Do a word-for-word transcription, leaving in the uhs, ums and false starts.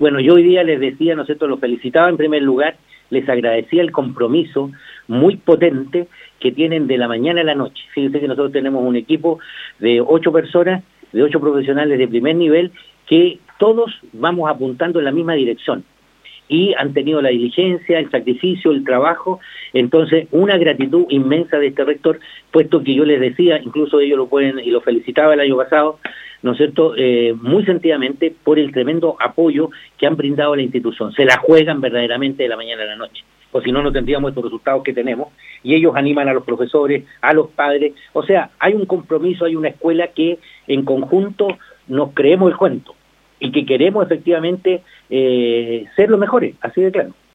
Bueno, yo hoy día les decía, ¿no es cierto?, los felicitaba en primer lugar, les agradecía el compromiso muy potente que tienen de la mañana a la noche. Fíjense que nosotros tenemos un equipo de ocho personas, de ocho profesionales de primer nivel, que todos vamos apuntando en la misma dirección. Y han tenido la diligencia, el sacrificio, el trabajo, entonces una gratitud inmensa de este rector, puesto que yo les decía, incluso ellos lo pueden, y lo felicitaba el año pasado, ¿no es cierto?, eh, muy sentidamente por el tremendo apoyo que han brindado a la institución. Se la juegan verdaderamente de la mañana a la noche, o si no, no tendríamos estos resultados que tenemos, y ellos animan a los profesores, a los padres, o sea, hay un compromiso, hay una escuela que en conjunto nos creemos el cuento, y que queremos efectivamente eh, ser los mejores, así de claro.